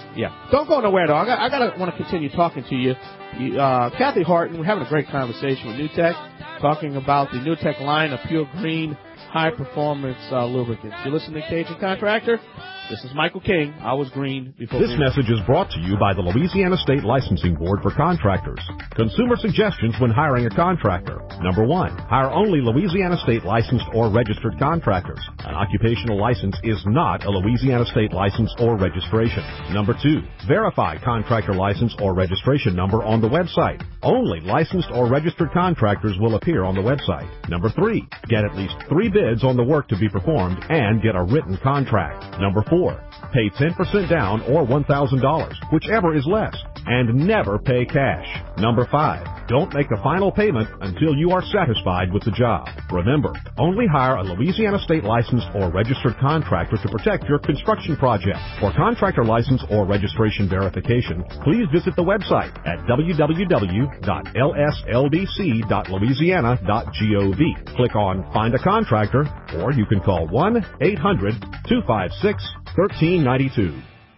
Yeah. Don't go nowhere, though. I got, I got to want to continue talking to you. you uh, Kathy Horton, we're having a great conversation with NewTek, talking about the NewTek line of pure green, high-performance uh, lubricants. You listen to Cajun Contractor? This is Michael King. I was green before This green. message is brought to you by the Louisiana State Licensing Board for Contractors. Consumer suggestions when hiring a contractor. Number one, hire only Louisiana State licensed or registered contractors. An occupational license is not a Louisiana State license or registration. Number two, verify contractor license or registration number on the website. Only licensed or registered contractors will appear on the website. Number three, get at least three bids on the work to be performed and get a written contract. Number four, pay ten percent down or one thousand dollars, whichever is less, and never pay cash. Number five, don't make a final payment until you are satisfied with the job. Remember, only hire a Louisiana State licensed or registered contractor to protect your construction project. For contractor license or registration verification, please visit the website at w w w dot l s l b c dot louisiana dot gov. Click on Find a Contractor, or you can call one eight hundred two five six one three nine two.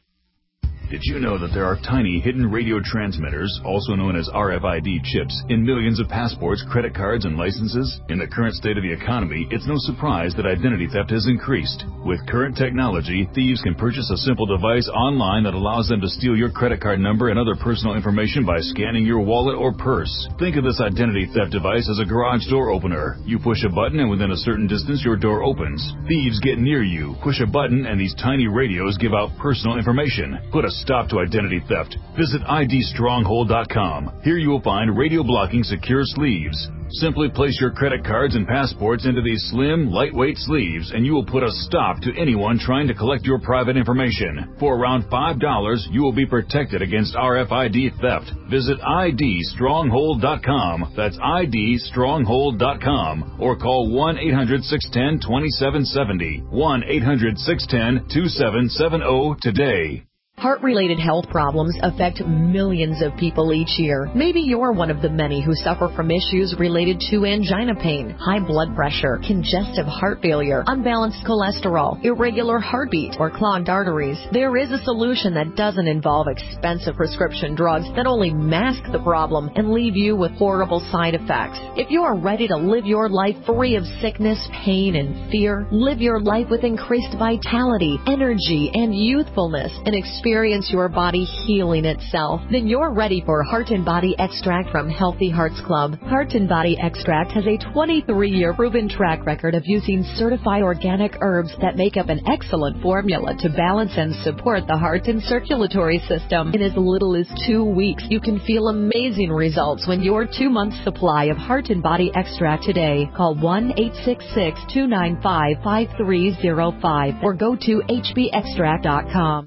Did you know that there are tiny hidden radio transmitters, also known as R F I D chips, in millions of passports, credit cards, and licenses? In the current state of the economy, it's no surprise that identity theft has increased. With current technology, thieves can purchase a simple device online that allows them to steal your credit card number and other personal information by scanning your wallet or purse. Think of this identity theft device as a garage door opener. You push a button and within a certain distance your door opens. Thieves get near you, push a button, and these tiny radios give out personal information. Put a stop to identity theft. Visit I D stronghold dot com. Here you will find radio blocking secure sleeves. Simply place your credit cards and passports into these slim, lightweight sleeves, and you will put a stop to anyone trying to collect your private information. For around five dollars, you will be protected against R F I D theft. Visit I D stronghold dot com. That's I D stronghold dot com. Or call one eight hundred six one zero two seven seven zero. one eight hundred six one zero two seven seven zero today. Heart-related health problems affect millions of people each year. Maybe you're one of the many who suffer from issues related to angina pain, high blood pressure, congestive heart failure, unbalanced cholesterol, irregular heartbeat, or clogged arteries. There is a solution that doesn't involve expensive prescription drugs that only mask the problem and leave you with horrible side effects. If you are ready to live your life free of sickness, pain, and fear, live your life with increased vitality, energy, and youthfulness, and experience Experience your body healing itself, then you're ready for Heart and Body Extract from Healthy Hearts Club. Heart and Body Extract has a twenty-three year proven track record of using certified organic herbs that make up an excellent formula to balance and support the heart and circulatory system. In as little as two weeks, you can feel amazing results when your two-month supply of Heart and Body Extract today. Call one eight six six two nine five five three zero five or go to h b extract dot com.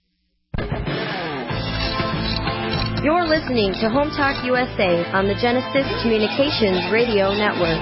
You're listening to Home Talk U S A on the Genesis Communications Radio Network.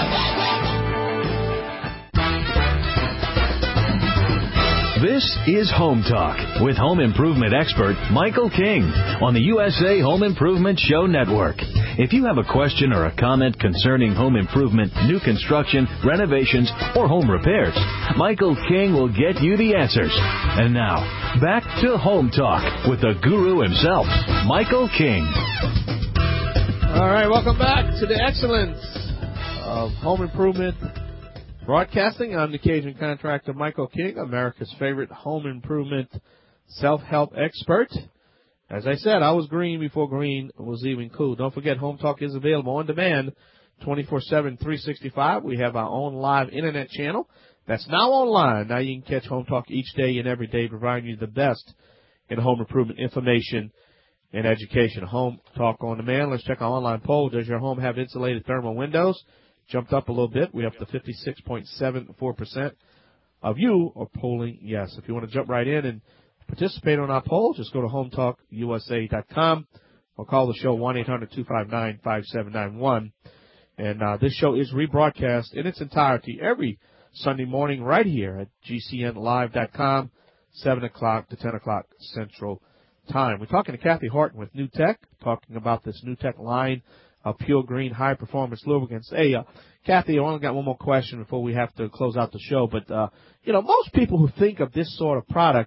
This is Home Talk with home improvement expert Michael King on the U S A Home Improvement Show Network. If you have a question or a comment concerning home improvement, new construction, renovations, or home repairs, Michael King will get you the answers. And now, back to Home Talk with the guru himself, Michael King. All right, welcome back to the excellence of home improvement broadcasting. I'm the Cajun Contractor Michael King, America's favorite home improvement self-help expert. As I said, I was green before green was even cool. Don't forget, Home Talk is available on demand twenty-four seven, three sixty-five. We have our own live internet channel that's now online. Now you can catch Home Talk each day and every day, providing you the best in home improvement information and education. Home Talk on demand. Let's check our online poll. Does your home have insulated thermal windows? Jumped up a little bit. We're up to fifty-six point seven four percent of you are polling yes. If you want to jump right in and participate on our poll, just go to home talk u s a dot com or call the show one eight hundred two five nine five seven nine one. And uh, this show is rebroadcast in its entirety every Sunday morning right here at g c n live dot com, seven o'clock to ten o'clock Central Time. We're talking to Kathy Horton with NewTek, talking about this NewTek line of pure green high-performance lubricants. Hey, uh, Kathy, I only got one more question before we have to close out the show. But, uh, you know, most people who think of this sort of product,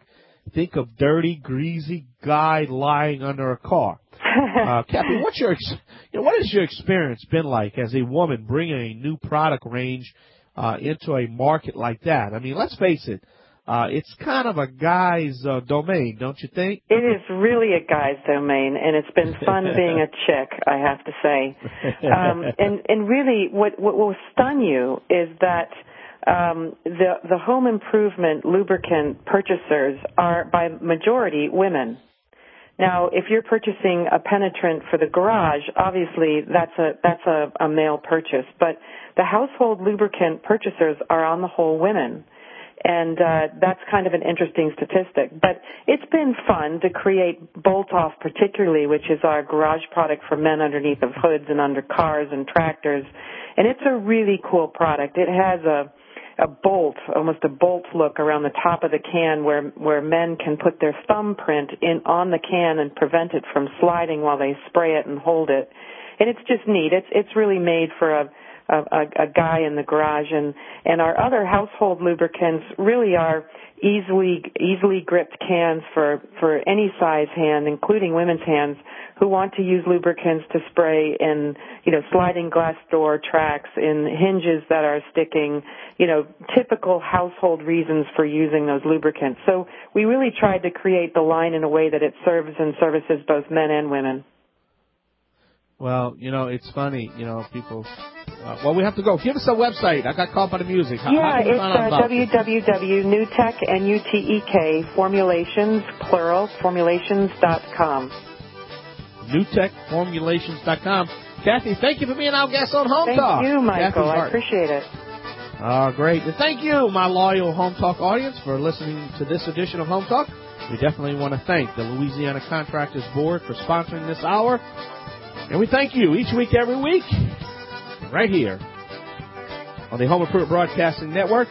think of dirty, greasy guy lying under a car. Uh, Kathy, what's your, ex- you know, what has your experience been like as a woman bringing a new product range uh, into a market like that? I mean, let's face it, uh, it's kind of a guy's uh, domain, don't you think? It is really a guy's domain, and it's been fun being a chick, I have to say. Um, and, and really, what, what will stun you is that um, the, the home improvement lubricant purchasers are, by majority, women. Now, if you're purchasing a penetrant for the garage, obviously that's a that's a, a male purchase. But the household lubricant purchasers are on the whole women, and uh, that's kind of an interesting statistic. But it's been fun to create Bolt-Off, particularly, which is our garage product for men underneath of hoods and under cars and tractors, and it's a really cool product. It has a a bolt, almost a bolt look around the top of the can where where men can put their thumbprint in on the can and prevent it from sliding while they spray it and hold it. And it's just neat. It's it's really made for a a, a guy in the garage, and and our other household lubricants really are easily easily gripped cans for for any size hand, including women's hands, who want to use lubricants to spray in, you know, sliding glass door tracks, in hinges that are sticking, you know, typical household reasons for using those lubricants. So we really tried to create the line in a way that it serves and services both men and women. Well, you know, it's funny, you know, people, uh, well, we have to go. Give us a website. I got caught by the music. How, yeah, how it's uh, w w w dot nutek, N U T E K, formulations, plural, formulations dot com. nutek formulations dot com. Kathy, thank you for being our guest on Home thank Talk. Thank you, Michael. Kathy I appreciate it. Oh, great. And thank you, my loyal Home Talk audience, for listening to this edition of Home Talk. We definitely want to thank the Louisiana Contractors Board for sponsoring this hour. And we thank you each week, every week, right here on the Home Improvement Broadcasting Network.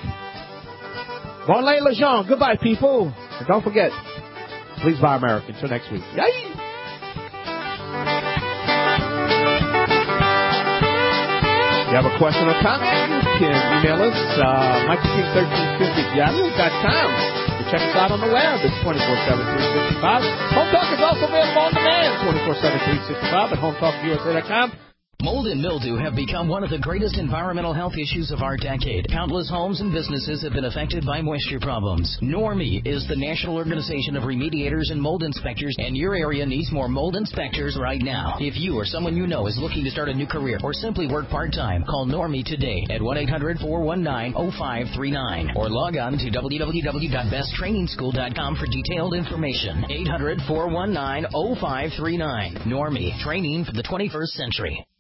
Bon lait, Lejean. Goodbye, people. And don't forget, please buy American. Until next week. Yay! If you have a question or comment, you can email us, uh, Michael King thirteen fifty at yahoo dot com. You check us out on the web. It's twenty-four seven, three sixty-five. Home Talk is also available on demand, twenty-four seven, three sixty-five at home talk u s a dot com. Mold and mildew have become one of the greatest environmental health issues of our decade. Countless homes and businesses have been affected by moisture problems. NORMI is the National Organization of Remediators and Mold Inspectors, and your area needs more mold inspectors right now. If you or someone you know is looking to start a new career or simply work part-time, call NORMI today at one eight hundred, four one nine, oh five three nine or log on to w w w dot best training school dot com for detailed information. eight hundred, four one nine, oh five three nine. NORMI, training for the twenty-first century.